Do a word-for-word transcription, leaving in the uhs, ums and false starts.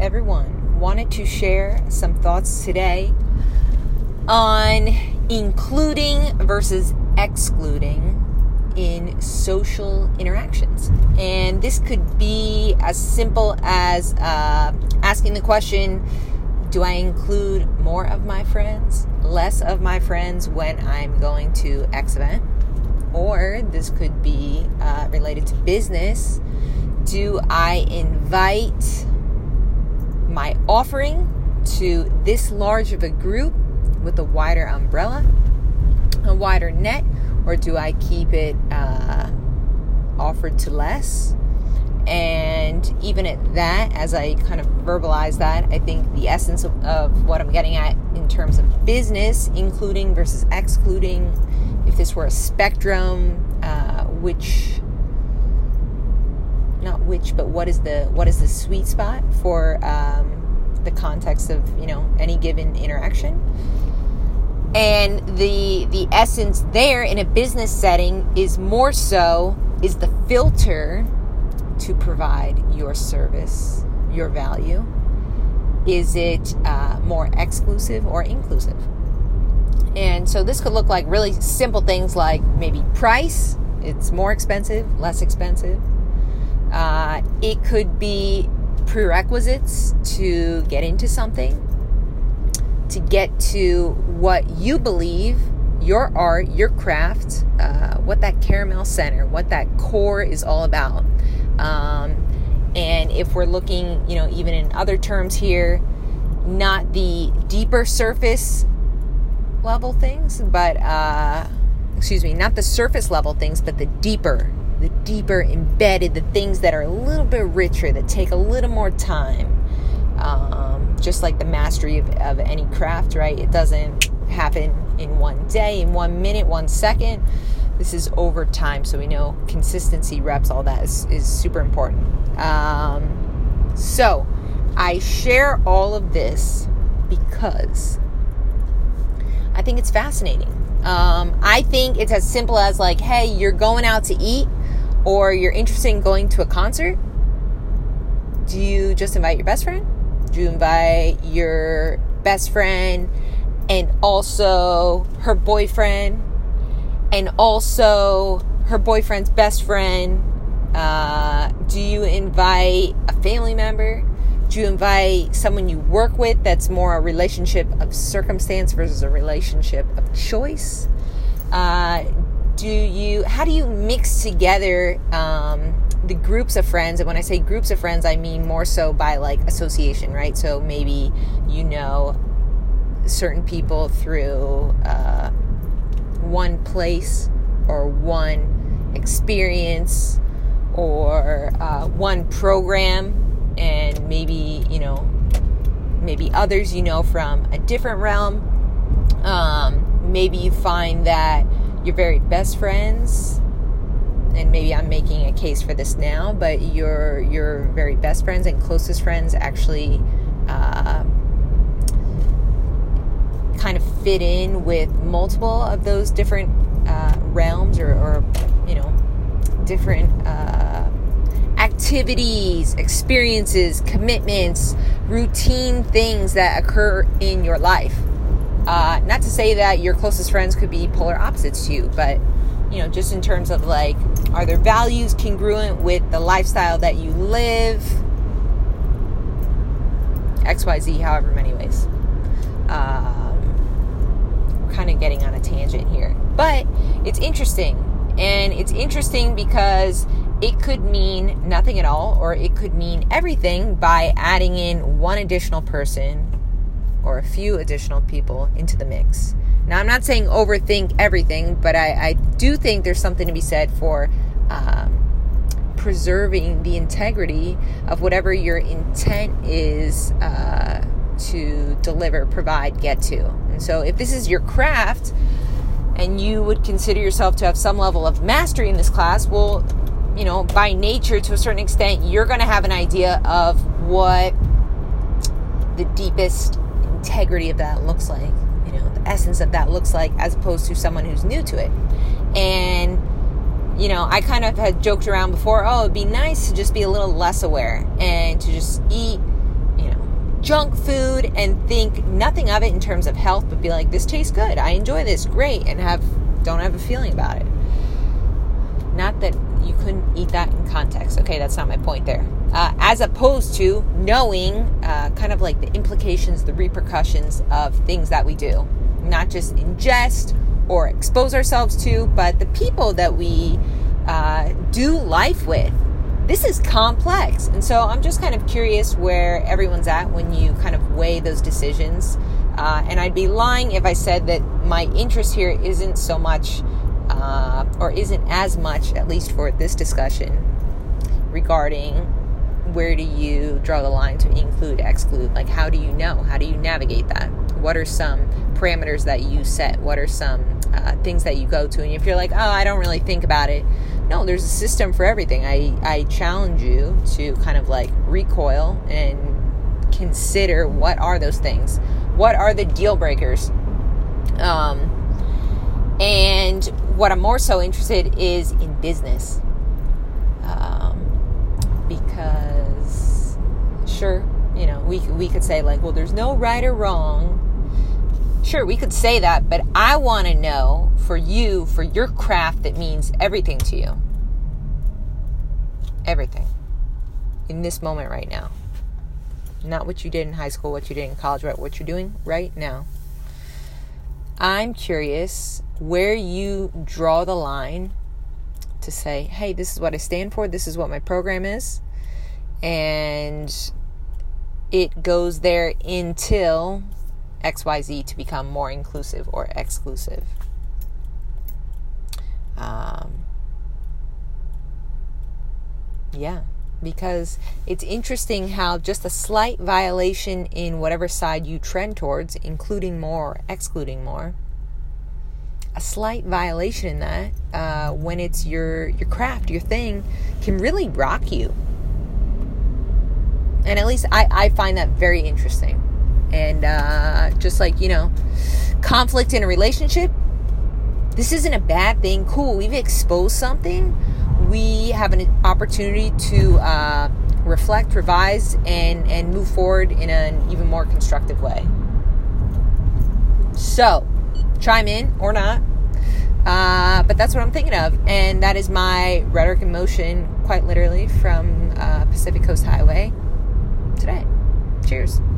everyone. Wanted to share some thoughts today on including versus excluding in social interactions. And this could be as simple as uh, asking the question, do I include more of my friends, less of my friends when I'm going to X event? Or this could be uh, related to business. Do I invite my offering to this large of a group with a wider umbrella, a wider net, or do I keep it uh, offered to less? And even at that, as I kind of verbalize that, I think the essence of, of what I'm getting at in terms of business, including versus excluding, if this were a spectrum, uh, which, not which, but what is the what is the sweet spot for um, the context of, you know, any given interaction? And the the essence there in a business setting is more so is the filter to provide your service, your value. Is it uh, more exclusive or inclusive? And so this could look like really simple things like maybe price. It's more expensive, less expensive. Uh, it could be prerequisites to get into something, to get to what you believe, your art, your craft, uh, what that caramel center, what that core is all about. Um, and if we're looking, you know, even in other terms here, not the deeper surface level things, but, uh, excuse me, not the surface level things, but the deeper, the deeper embedded, the things that are a little bit richer, that take a little more time. Um, just like the mastery of, of any craft, right? It doesn't happen in one day, in one minute, one second. This is over time. So we know consistency, reps, all that is, is super important. Um, so I share all of this because I think it's fascinating. Um, I think it's as simple as like, hey, you're going out to eat or you're interested in going to a concert. Do you just invite your best friend? Do you invite your best friend and also her boyfriend and also her boyfriend's best friend? Uh, do you invite a family member? Do you invite someone you work with that's more a relationship of circumstance versus a relationship of choice? Uh, do you, how do you mix together um, the groups of friends? And when I say groups of friends, I mean more so by like association, right? So maybe you know certain people through uh, one place or one experience or uh, one program. And maybe, you know, maybe others you know from a different realm. Um, maybe you find that your very best friends, and maybe I'm making a case for this now, but your your very best friends and closest friends actually uh, kind of fit in with multiple of those different uh, realms or, or, you know, different uh activities, experiences, commitments, routine things that occur in your life. Uh, not to say that your closest friends could be polar opposites to you, but, you know, just in terms of like, are their values congruent with the lifestyle that you live? X Y Z, however many ways. Um, we're kind of getting on a tangent here. But it's interesting. And it's interesting because it could mean nothing at all, or it could mean everything by adding in one additional person or a few additional people into the mix. Now, I'm not saying overthink everything, but I, I do think there's something to be said for um, preserving the integrity of whatever your intent is uh, to deliver, provide, get to. And so if this is your craft and you would consider yourself to have some level of mastery in this class, well, you know, by nature, to a certain extent, you're going to have an idea of what the deepest integrity of that looks like, you know, the essence of that looks like, as opposed to someone who's new to it. And, you know, I kind of had joked around before, oh, it'd be nice to just be a little less aware and to just eat, you know, junk food and think nothing of it in terms of health, but be like, this tastes good, I enjoy this, great, and have don't have a feeling about it. Not that you couldn't eat that in context. Okay, that's not my point there. Uh, as opposed to knowing uh, kind of like the implications, the repercussions of things that we do. Not just ingest or expose ourselves to, but the people that we uh, do life with. This is complex. And so I'm just kind of curious where everyone's at when you kind of weigh those decisions. Uh, and I'd be lying if I said that my interest here isn't so much Uh, or isn't as much, at least for this discussion, regarding where do you draw the line to include, exclude? Like, how do you know? How do you navigate that? What are some parameters that you set? What are some uh, things that you go to? And if you're like, oh, I don't really think about it. No, there's a system for everything. I, I challenge you to kind of like recoil and consider, what are those things? What are the deal breakers? Um, and what I'm more so interested is in business. Um, because sure, you know, we, we could say like, well, there's no right or wrong. Sure, we could say that, but I want to know for you, for your craft that means everything to you. Everything. In this moment right now. Not what you did in high school, what you did in college, but what you're doing right now. I'm curious where you draw the line to say, hey, this is what I stand for, this is what my program is, and it goes there until X Y Z to become more inclusive or exclusive. Um, yeah, because it's interesting how just a slight violation in whatever side you trend towards, including more or excluding more, a slight violation in that, uh, when it's your, your craft, your thing, can really rock you. And at least I, I find that very interesting. And uh, just like, you know, conflict in a relationship, this isn't a bad thing. Cool, we've exposed something. We have an opportunity to uh, reflect, revise, and, and move forward in an even more constructive way. So, chime in or not. Uh, but that's what I'm thinking of. And that is my rhetoric in motion, quite literally, from uh, Pacific Coast Highway today. Cheers.